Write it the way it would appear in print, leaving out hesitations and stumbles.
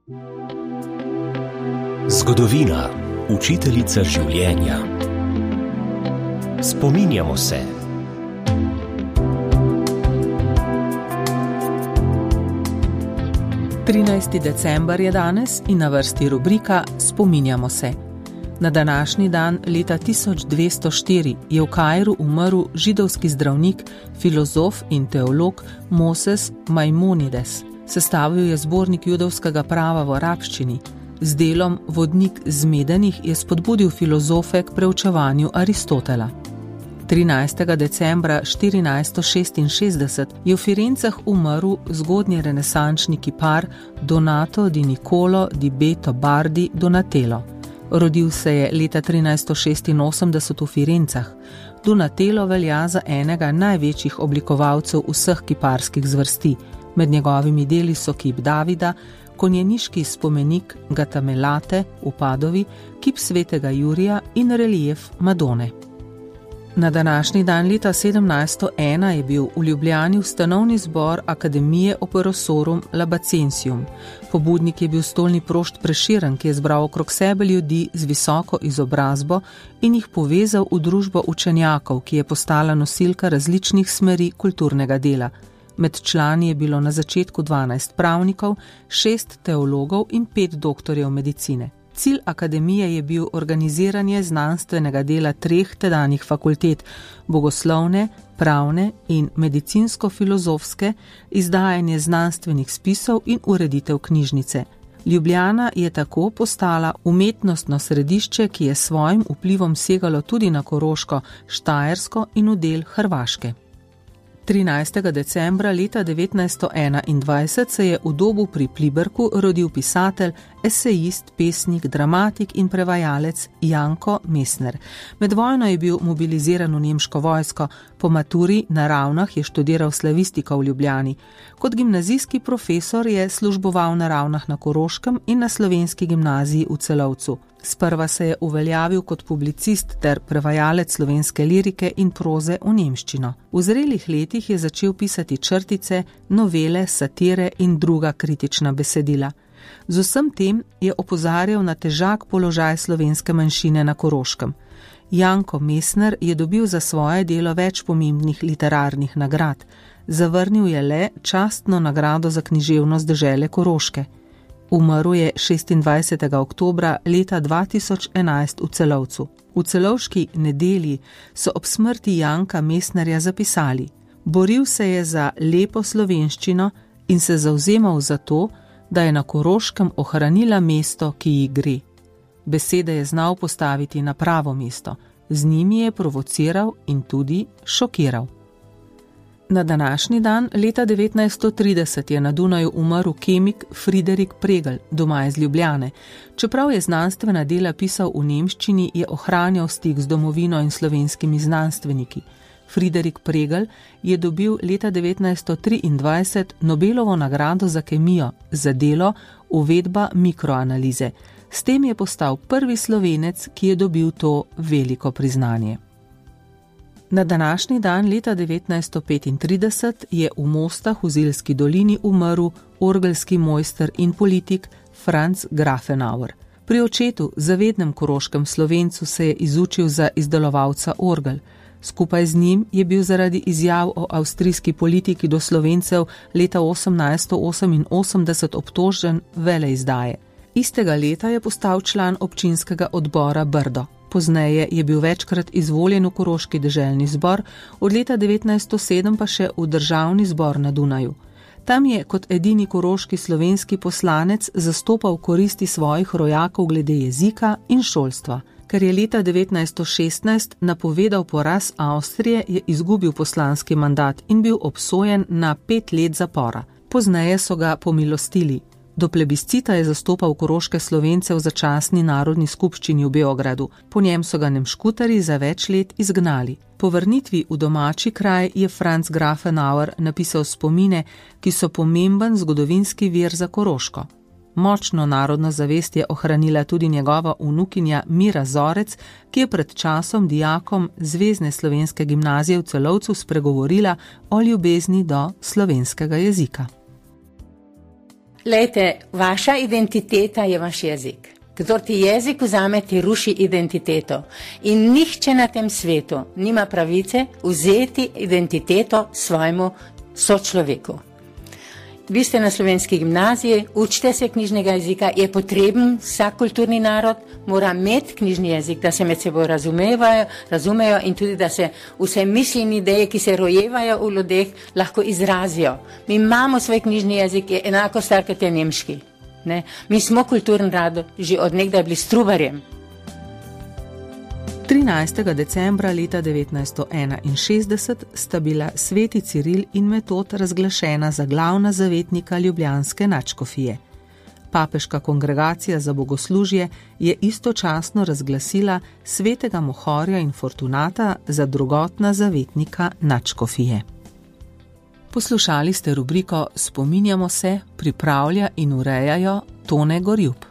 Zgodovina, učiteljica življenja. Spominjamo se. December je danes in na vrsti rubrika Spominjamo se. Na današnji dan leta 1204 je v Kairu umrl židovski zdravnik, filozof in teolog Moses Maimonides. Sestavil je zbornik judovskega prava v arabščini. Z delom Vodnik zmedenih je spodbudil filozofe k preučevanju Aristotela. 13. decembra 1466 je v Firencah umrl zgodnji renesančni kipar Donato di Nicolo di Beto Bardi Donatello. Rodil se je leta 1386 v Firencah. Donatello velja za enega največjih oblikovalcev vseh kiparskih zvrsti. Med njegovimi deli so kip Davida, konjeniški spomenik Gatamelate v Padovi, kip svetega Jurija in relief Madone. Na današnji dan leta 1701 je bil v Ljubljani ustanovni zbor Akademije Operosorum Labacensium. Pobudnik je bil stolni prošt Prešeren, ki je zbral okrog sebe ljudi z visoko izobrazbo in jih povezal v družbo učenjakov, ki je postala nosilka različnih smeri kulturnega dela. Med člani je bilo na začetku 12 pravnikov, 6 teologov in 5 doktorjev medicine. Cilj akademije je bil organiziranje znanstvenega dela 3 tedanjih fakultet, bogoslovne, pravne in medicinsko-filozofske, izdajanje znanstvenih spisov in ureditev knjižnice. Ljubljana je tako postala umetnostno središče, ki je s svojim vplivom segalo tudi na Koroško, Štajersko in v del Hrvaške. 13. decembra leta 1921 se je v Dobu pri Pliberku rodil pisatelj, esejist, pesnik, dramatik in prevajalec Janko Messner. Med vojno je bil mobiliziran v nemško vojsko, po maturi na Ravnah je študiral slavistiko v Ljubljani. Kot gimnazijski profesor je služboval na Ravnah na Koroškem in na Slovenski gimnaziji v Celovcu. Sprva se je uveljavil kot publicist ter prevajalec slovenske lirike in proze v nemščino. V zrelih letih je začel pisati črtice, novele, satire in druga kritična besedila. Z vsem tem je opozarjal na težak položaj slovenske manjšine na Koroškem. Janko Messner je dobil za svoje delo več pomembnih literarnih nagrad. Zavrnil je le častno nagrado za književnost dežele Koroške. Umrl je 26. oktobra leta 2011 v Celovcu. V Celovški nedelji so ob smrti Janka Messnerja zapisali: boril se je za lepo slovenščino in se zavzemal za to, da je na Koroškem ohranila mesto, ki ji gre. Besede je znal postaviti na pravo mesto, z njimi je provociral in tudi šokiral. Na današnji dan, leta 1930, je na Dunaju umrl kemik Friderik Pregl, doma iz Ljubljane. Čeprav je znanstvena dela pisal v nemščini, je ohranjal stik z domovino in slovenskimi znanstveniki. Friderik Pregl je dobil leta 1923 Nobelovo nagrado za kemijo za delo Uvedba mikroanalize. S tem je postal prvi Slovenec, ki je dobil to veliko priznanje. Na današnji dan leta 1935 je v Mostah v Ziljski dolini umrl orgelski mojster in politik Franz Grafenauer. Pri očetu, zavednem koroškem Slovencu, se je izučil za izdelovalca orgel. Skupaj z njim je bil zaradi izjav o avstrijski politiki do Slovencev leta 1888 obtožen veleizdaje. Istega leta je postal član občinskega odbora Brdo. Pozneje je bil večkrat izvoljen v Koroški deželni zbor, od leta 1907 pa še v državni zbor na Dunaju. Tam je kot edini koroški slovenski poslanec zastopal koristi svojih rojakov glede jezika in šolstva. Ker je leta 1916 napovedal poraz Avstrije, je izgubil poslanski mandat in bil obsojen na 5 let zapora. Pozneje so ga pomilostili. Do plebiscita je zastopal koroške Slovence v začasni narodni skupščini v Beogradu. Po njem so ga nemškutari za več let izgnali. Po vrnitvi v domači kraj je Franz Grafenauer napisal spomine, ki so pomemben zgodovinski vir za Koroško. Močno narodno zavest je ohranila tudi njegova vnukinja Mira Zorec, ki je pred časom dijakom Zvezne slovenske gimnazije v Celovcu spregovorila o ljubezni do slovenskega jezika. Lejte, vaša identiteta je vaš jezik. Kdor ti jezik vzame, ti ruši identiteto. In nihče na tem svetu nima pravice vzeti identiteto svojemu sočloveku. Vi ste na slovenski gimnaziji, učite se knjižnega jezika, je potreben vsak kulturni narod, mora imeti knjižni jezik, da se med seboj razumejo in tudi, da se vse misli in ideje, ki se rojevajo v ljudeh, lahko izrazijo. Mi imamo svoj knjižni jezik, je enako star kot je nemški. Ne? Mi smo kulturni narod, že od nekdaj bili s Trubarjem. 13. decembra leta 1961 sta bila sveti Ciril in Metod razglašena za glavna zavetnika ljubljanske nadškofije. Papeška kongregacija za bogoslužje je istočasno razglasila svetega Mohorja in Fortunata za drugotna zavetnika nadškofije. Poslušali ste rubriko Spominjamo se, pripravlja in urejajo Tone Gorjup.